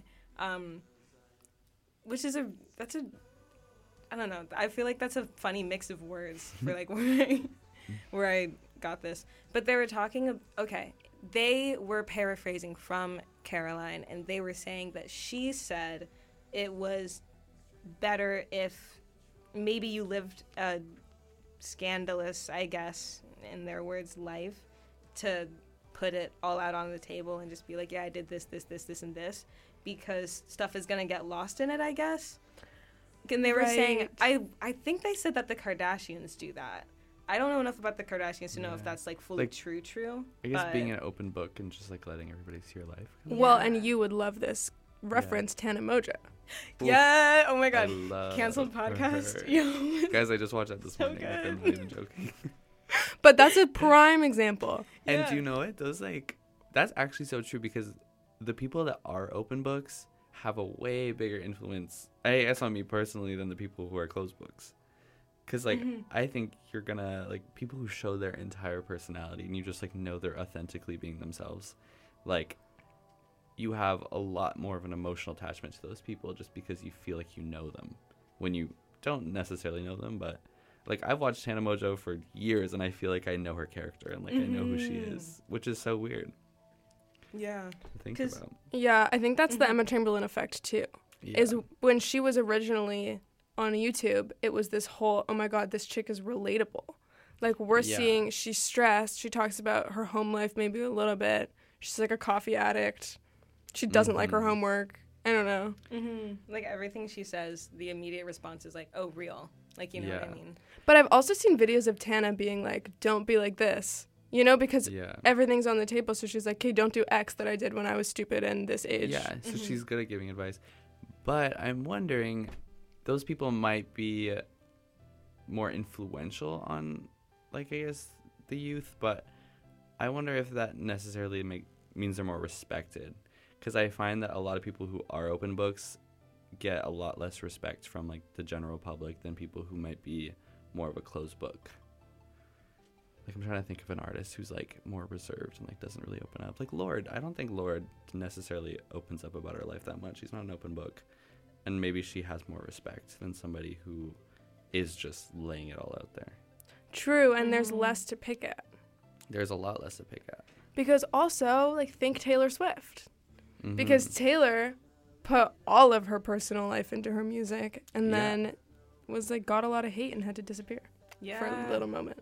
which is I don't know. I feel like that's a funny mix of words for like where I got this. But they were talking. They were paraphrasing from Caroline, and they were saying that she said it was better if maybe you lived a scandalous, I guess, in their words, life, to put it all out on the table and just be like, I did this, and this, because stuff is going to get lost in it, I guess. And they were saying, I think they said that the Kardashians do that. I don't know enough about the Kardashians to know if that's like fully true. I guess being an open book and just like letting everybody see your life. Well, and you would love this reference, Tana Moja. Yeah. Oh my God. Canceled podcast. Guys, I just watched that this morning. Like, I'm not even joking. But that's a prime example. And do you know it? That's actually so true, because the people that are open books have a way bigger influence, I guess, on me personally than the people who are closed books. Because, like, I think you're gonna, like, people who show their entire personality and you just, like, know they're authentically being themselves. Like, you have a lot more of an emotional attachment to those people just because you feel like you know them when you don't necessarily know them. But like, I've watched Hannah Mojo for years and I feel like I know her character and like I know who she is, which is so weird. Yeah. To think about. Yeah, I think that's the Emma Chamberlain effect too. Yeah. Is when she was originally on YouTube, it was this whole, oh my God, this chick is relatable. Like, we're seeing she's stressed. She talks about her home life maybe a little bit. She's like a coffee addict. She doesn't like her homework. I don't know. Like, everything she says, the immediate response is like, oh, real. Like, you know what I mean? But I've also seen videos of Tana being like, don't be like this. You know, because everything's on the table. So she's like, okay, don't do X that I did when I was stupid and this age. Yeah, so she's good at giving advice. But I'm wondering, those people might be more influential on, like, I guess, the youth. But I wonder if that necessarily means they're more respected. Because I find that a lot of people who are open books get a lot less respect from, like, the general public than people who might be more of a closed book. Like, I'm trying to think of an artist who's, like, more reserved and, like, doesn't really open up. Like, Lorde. I don't think Lorde necessarily opens up about her life that much. She's not an open book. And maybe she has more respect than somebody who is just laying it all out there. True, and there's less to pick at. There's a lot less to pick at. Because also, like, think Taylor Swift. Because Taylor put all of her personal life into her music and then was, like, got a lot of hate and had to disappear for a little moment.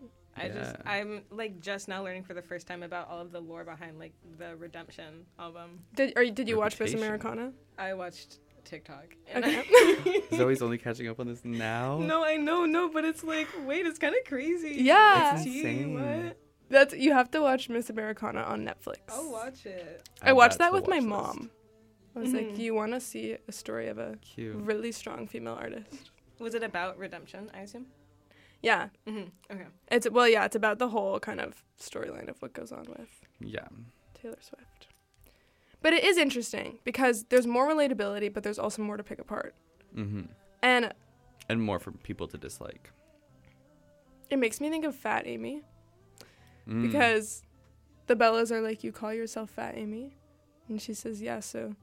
I'm like just now learning for the first time about all of the lore behind like the Redemption album. Did you watch Miss Americana? I watched TikTok. And Okay. Zoe's only catching up on this now. No, I know, but it's like, wait, it's kind of crazy. Yeah, it's insane. What? You have to watch Miss Americana on Netflix. I'll watch it. I watched that with my mom. I was like, you want to see a story of a really strong female artist? Was it about redemption, I assume? Yeah. Okay. It's about the whole kind of storyline of what goes on with Taylor Swift. But it is interesting because there's more relatability, but there's also more to pick apart. And more for people to dislike. It makes me think of Fat Amy. Because the Bellas are like, you call yourself Fat Amy? And she says, yeah, so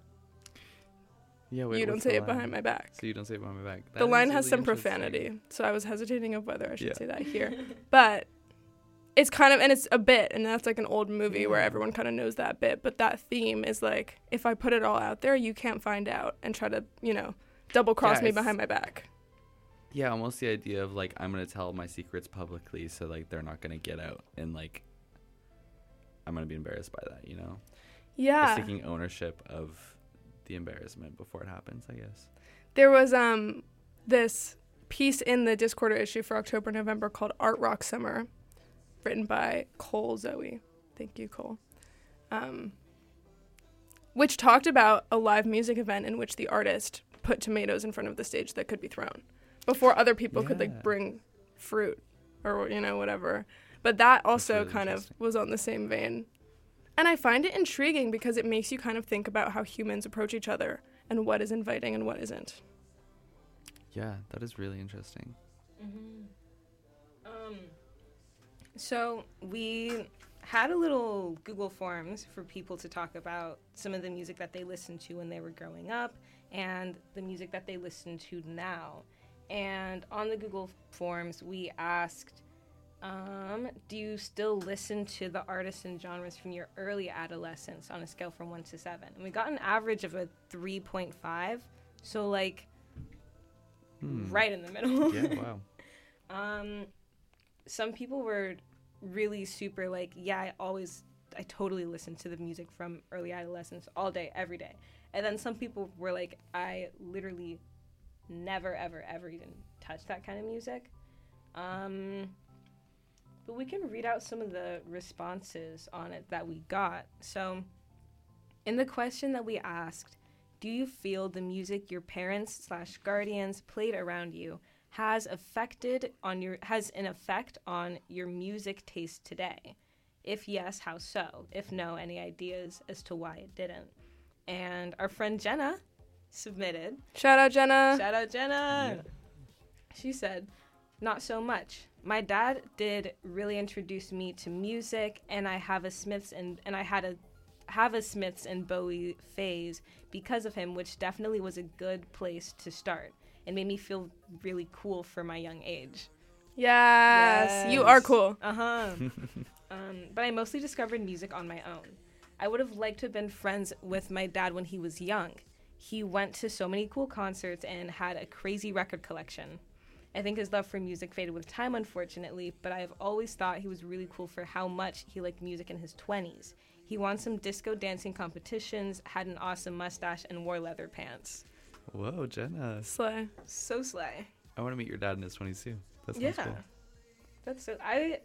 you don't say it behind my back. So you don't say it behind my back. The line has some profanity, so I was hesitating of whether I should say that here. But it's kind of, and it's a bit, and that's like an old movie where everyone kind of knows that bit. But that theme is like, if I put it all out there, you can't find out and try to, double cross me behind my back. Yeah, almost the idea of like, I'm going to tell my secrets publicly so like they're not going to get out and like I'm going to be embarrassed by that, Yeah. It's taking ownership of the embarrassment before it happens, I guess. There was this piece in the Discorder issue for October-November called Art Rock Summer, written by Cole Zoe. Thank you, Cole. Which talked about a live music event in which the artist put tomatoes in front of the stage that could be thrown before other people could like bring fruit or whatever. But that also really kind of was on the same vein. And I find it intriguing because it makes you kind of think about how humans approach each other and what is inviting and what isn't. Yeah, that is really interesting. So we had a little Google Forms for people to talk about some of the music that they listened to when they were growing up and the music that they listen to now. And on the Google Forms, we asked, do you still listen to the artists and genres from your early adolescence on a scale from 1 to 7? And we got an average of a 3.5, so like right in the middle. Yeah, wow. Some people were really super like, yeah, I totally listen to the music from early adolescence all day, every day. And then some people were like, I literally never, ever, ever even touch that kind of music. But we can read out some of the responses on it that we got. So in the question that we asked, do you feel the music your parents/guardians played around you has an effect on your music taste today? If yes, how so? If no, any ideas as to why it didn't? And our friend Jenna submitted. Shout out, Jenna. Shout out, Jenna. Yeah. She said, not so much. My dad did really introduce me to music, and I have a Smiths and I had a have a Smiths and Bowie phase because of him, which definitely was a good place to start and made me feel really cool for my young age. Yes. You are cool. Uh-huh. But I mostly discovered music on my own. I would have liked to have been friends with my dad when he was young. He went to so many cool concerts and had a crazy record collection. I think his love for music faded with time, unfortunately, but I have always thought he was really cool for how much he liked music in his 20s. He won some disco dancing competitions, had an awesome mustache, and wore leather pants. Whoa, Jenna. Slay. So slay. I want to meet your dad in his 20s too. That sounds Yeah. cool. That's so... I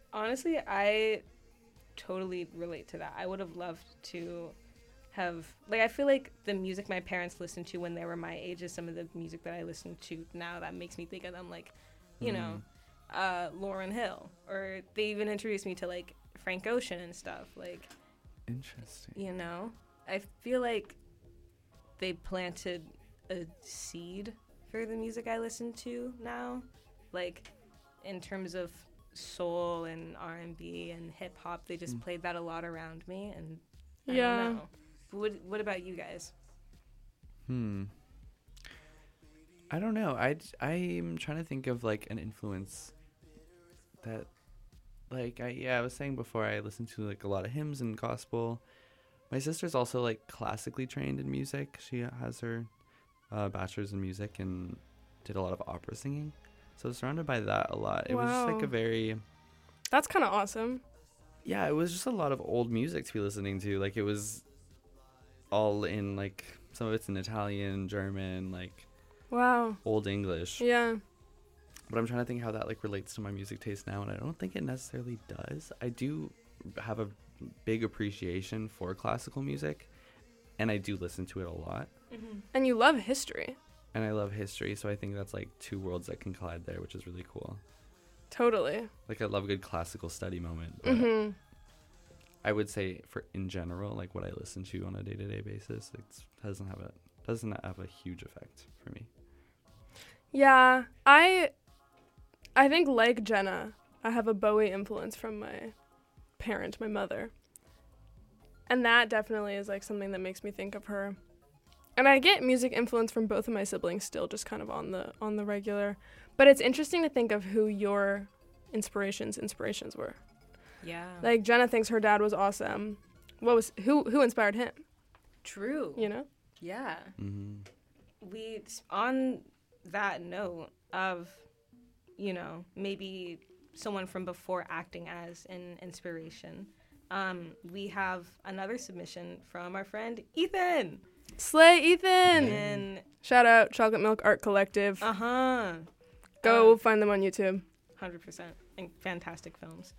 totally relate to that. I would have loved to have... Like, I feel like the music my parents listened to when they were my age is some of the music that I listen to now that makes me think of them, like, you know, Lauryn Hill. Or they even introduced me to, like, Frank Ocean and stuff. Like... Interesting. You know? I feel like they planted a seed for the music I listen to now. Like, in terms of soul and R&B and hip-hop, they just played that a lot around me, and I don't know. What about you guys? I don't know. I'm trying to think of, like, an influence that, like, I was saying before, I listen to, like, a lot of hymns and gospel. My sister's also, like, classically trained in music. She has her bachelor's in music and did a lot of opera singing. So I was surrounded by that a lot. It was just, like, a very... That's kind of awesome. Yeah, it was just a lot of old music to be listening to. Like, it was all in, like, some of it's in Italian, German, like... Wow. Old English. Yeah. But I'm trying to think how that, like, relates to my music taste now, and I don't think it necessarily does. I do have a big appreciation for classical music, and I do listen to it a lot. Mm-hmm. And you love history. And I love history, so I think that's, like, two worlds that can collide there, which is really cool. Totally. Like, I love a good classical study moment, but I would say, in general, like, what I listen to on a day-to-day basis, it doesn't have a huge effect for me. Yeah, I think, like Jenna, I have a Bowie influence from my parent, my mother. And that definitely is, like, something that makes me think of her. And I get music influence from both of my siblings still, just kind of on the regular. But it's interesting to think of who your inspirations were. Yeah. Like, Jenna thinks her dad was awesome. Who inspired him? True. You know? Yeah. Mm-hmm. We, on that note of, you know, maybe someone from before acting as an inspiration, we have another submission from our friend Ethan. Slay, Ethan! And shout out Chocolate Milk Art Collective. Go find them on YouTube. 100%. And fantastic films.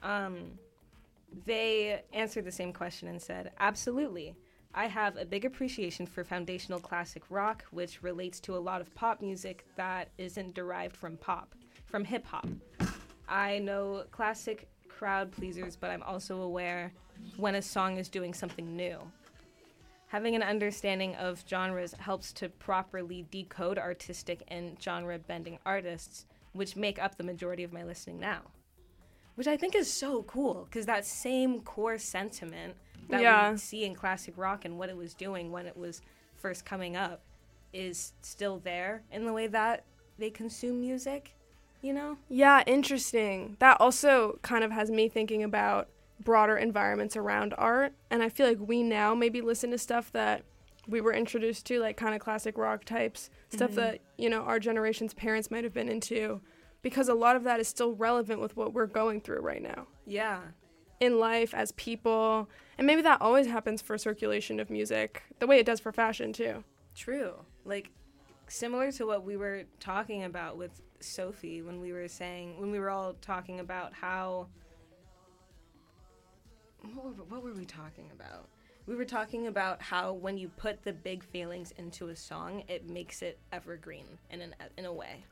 They answered the same question and said, absolutely. I have a big appreciation for foundational classic rock, which relates to a lot of pop music that isn't derived from hip-hop. I know classic crowd pleasers, but I'm also aware when a song is doing something new. Having an understanding of genres helps to properly decode artistic and genre-bending artists, which make up the majority of my listening now. Which I think is so cool, because that same core sentiment that we see in classic rock and what it was doing when it was first coming up is still there in the way that they consume music, you know? Yeah, interesting. That also kind of has me thinking about broader environments around art, and I feel like we now maybe listen to stuff that we were introduced to, like kind of classic rock types, stuff that, you know, our generation's parents might have been into, because a lot of that is still relevant with what we're going through right now. Yeah. In life, as people, and maybe that always happens for circulation of music, the way it does for fashion too. True. Like, similar to what we were talking about with Sophie when we were all talking about how... What were we talking about? We were talking about how when you put the big feelings into a song, it makes it evergreen in a way.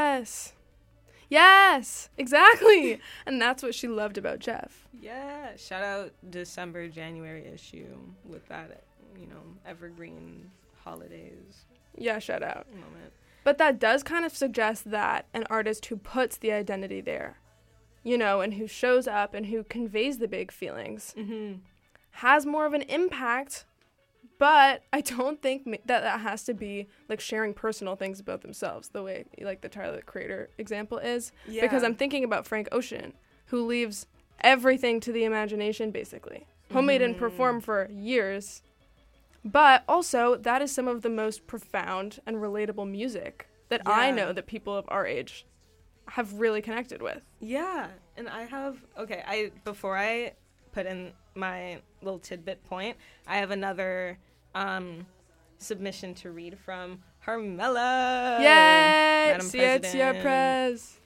Yes, exactly. And that's what she loved about Jeff. Yeah. Shout out December, January issue with that, you know, evergreen holidays. Yeah, shout out. Moment. But that does kind of suggest that an artist who puts the identity there, you know, and who shows up and who conveys the big feelings, has more of an impact, but I don't think that has to be like sharing personal things about themselves the way like the Tyler the Creator example is. Yeah. Because I'm thinking about Frank Ocean, who leaves everything to the imagination, basically. Homemade and perform for years. But also, that is some of the most profound and relatable music that I know that people of our age have really connected with. Yeah, and I have, before I put in my little tidbit point, I have another submission to read from Harmela. Yay! Madam CITR Prez.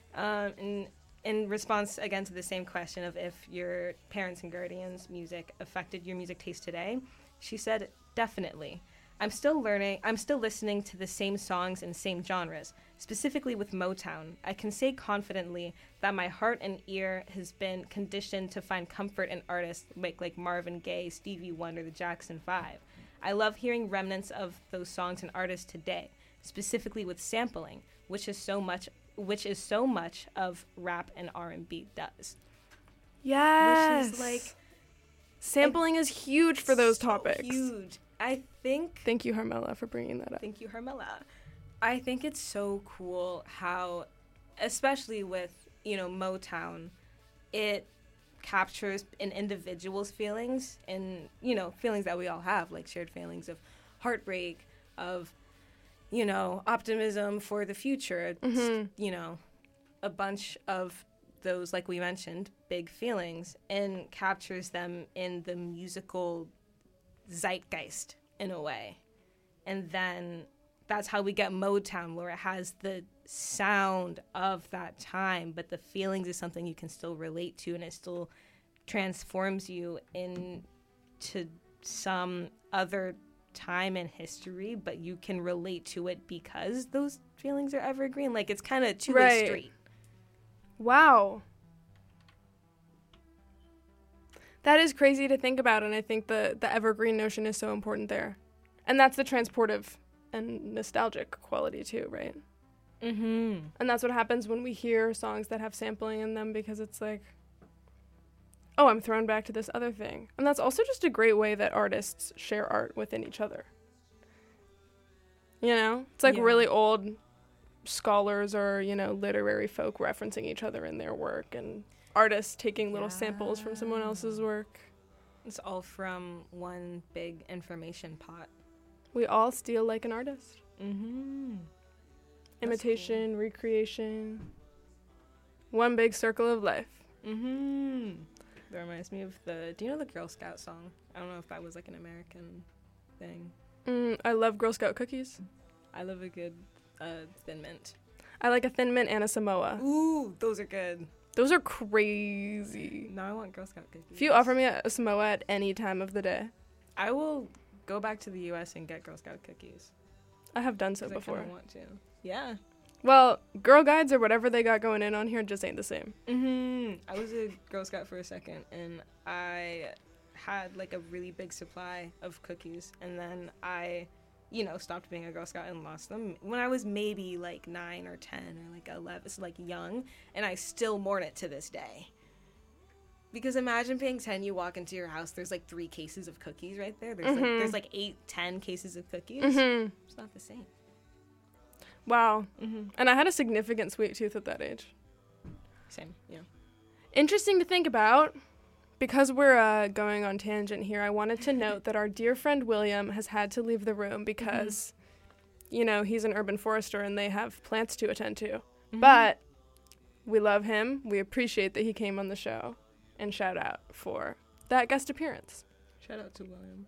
In response, again, to the same question of if your parents' and guardians' music affected your music taste today, she said, definitely. I'm still listening to the same songs and same genres, specifically with Motown. I can say confidently that my heart and ear has been conditioned to find comfort in artists like Marvin Gaye, Stevie Wonder, the Jackson 5. I love hearing remnants of those songs and artists today, specifically with sampling, which is so much of rap and R&B does. Yes. Which is like sampling is huge for those topics. Huge. I think. Thank you, Harmela, for bringing that up. Thank you, Harmela. I think it's so cool how, especially with Motown, it captures an individual's feelings and feelings that we all have, like shared feelings of heartbreak, of optimism for the future. It's, a bunch of those, like we mentioned, big feelings, and captures them in the musical zeitgeist in a way. And then that's how we get Motown, where it has the sound of that time, but the feelings is something you can still relate to, and it still transforms you into some other time in history, but you can relate to it because those feelings are evergreen. Like, it's kind of a two-way street. Wow. That is crazy to think about, and I think the evergreen notion is so important there. And that's the transportive and nostalgic quality too, right? Mm-hmm. And that's what happens when we hear songs that have sampling in them, because it's like, oh, I'm thrown back to this other thing. And that's also just a great way that artists share art within each other. It's like really old scholars or, literary folk referencing each other in their work, and artists taking little samples from someone else's work. It's all from one big information pot. We all steal like an artist. Mm-hmm. Imitation, recreation. One big circle of life. Mm-hmm. That reminds me of do you know the Girl Scout song? I don't know if that was like an American thing. I love Girl Scout cookies. I love a good Thin Mint. I like a Thin Mint and a Samoa. Ooh, those are good. Those are crazy. Now I want Girl Scout cookies. If you offer me a Samoa at any time of the day, I will go back to the U.S. and get Girl Scout cookies. I have done so before. I want to. Yeah. Well, Girl Guides or whatever they got going in on here just ain't the same. Mm-hmm. I was a Girl Scout for a second, and I had like a really big supply of cookies, and then I, stopped being a Girl Scout and lost them when I was maybe like 9 or 10 or like 11. It's like young, and I still mourn it to this day. Because imagine being 10, you walk into your house, there's like 3 cases of cookies right there. There's like 8, 10 cases of cookies. Mm-hmm. It's not the same. Wow. Mm-hmm. And I had a significant sweet tooth at that age. Same, yeah. Interesting to think about. Because we're going on tangent here, I wanted to note that our dear friend William has had to leave the room because, he's an urban forester and they have plants to attend to. Mm-hmm. But we love him. We appreciate that he came on the show. And shout out for that guest appearance. Shout out to William.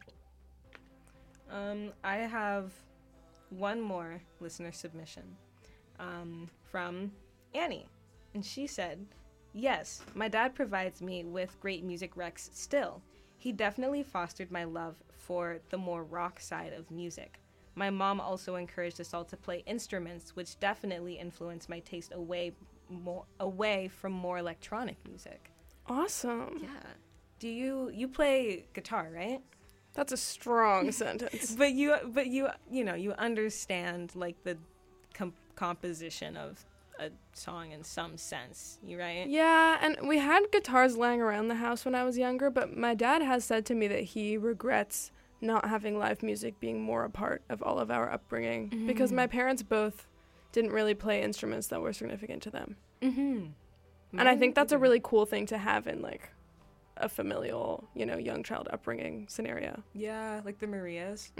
I have one more listener submission from Annie. And she said, yes, my dad provides me with great music recs still. He definitely fostered my love for the more rock side of music. My mom also encouraged us all to play instruments, which definitely influenced my taste away from more electronic music. Awesome. Yeah. Do you play guitar, right? That's a strong sentence. But you understand like the composition of a song in some sense. You right? Yeah, and we had guitars laying around the house when I was younger, but my dad has said to me that he regrets not having live music being more a part of all of our upbringing because my parents both didn't really play instruments that were significant to them. And I think that's a really cool thing to have in like a familial, you know, young child upbringing scenario. Yeah, like the Marias.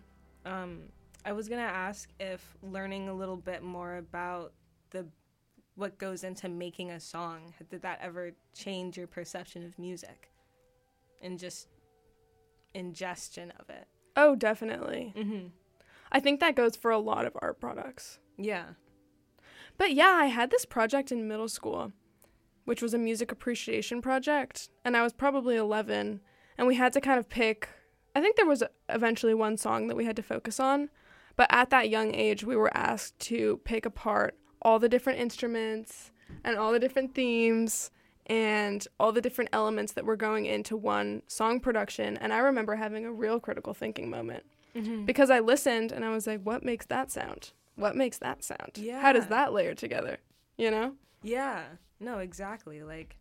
I was gonna ask if learning a little bit more about what goes into making a song, did that ever change your perception of music and just ingestion of it? Oh, definitely. I think that goes for a lot of art products. Yeah. But yeah, I had this project in middle school, which was a music appreciation project, and I was probably 11, and we had to kind of pick, I think there was eventually one song that we had to focus on, but at that young age, we were asked to pick apart all the different instruments and all the different themes and all the different elements that were going into one song production, and I remember having a real critical thinking moment because I listened and I was like, what makes that sound? What makes that sound? Yeah. How does that layer together? You know? Yeah. No, exactly. Like,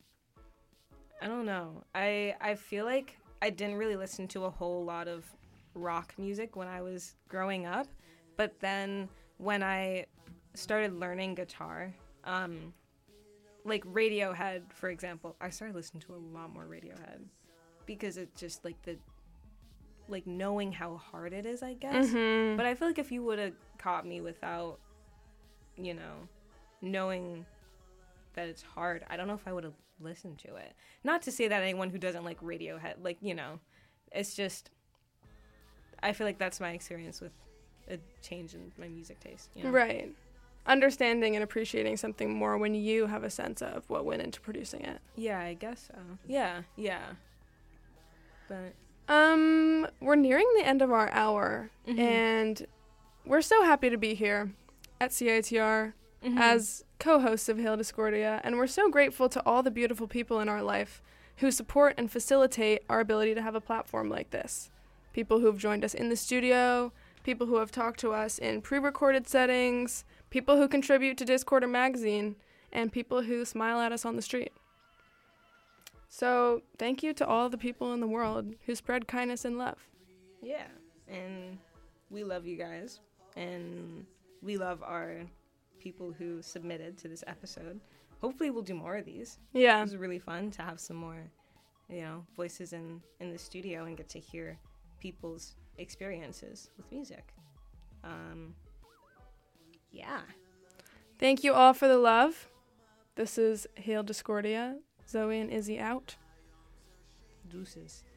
I don't know. I feel like I didn't really listen to a whole lot of rock music when I was growing up, but then when I started learning guitar, like Radiohead, for example, I started listening to a lot more Radiohead because it's just like knowing how hard it is, I guess. But I feel like if you would have caught me without, you know, knowing that it's hard, I don't know if I would have listened to it. Not to say that anyone who doesn't like Radiohead, like, you know, it's just, I feel like that's my experience with a change in my music taste. You know? Right. Understanding and appreciating something more when you have a sense of what went into producing it. Yeah, I guess so. Yeah. But we're nearing the end of our hour, and we're so happy to be here at CITR as co-hosts of Hail Discordia, and we're so grateful to all the beautiful people in our life who support and facilitate our ability to have a platform like this. People who have joined us in the studio, people who have talked to us in pre-recorded settings, people who contribute to Discord or Magazine, and people who smile at us on the street. So thank you to all the people in the world who spread kindness and love. yeah, and we love you guys, and we love our people who submitted to this episode. Hopefully we'll do more of these. Yeah. It was really fun to have some more, you know, voices in the studio and get to hear people's experiences with music. Yeah. Thank you all for the love. This is Hail Discordia. Zoe and Izzy out. Deuces.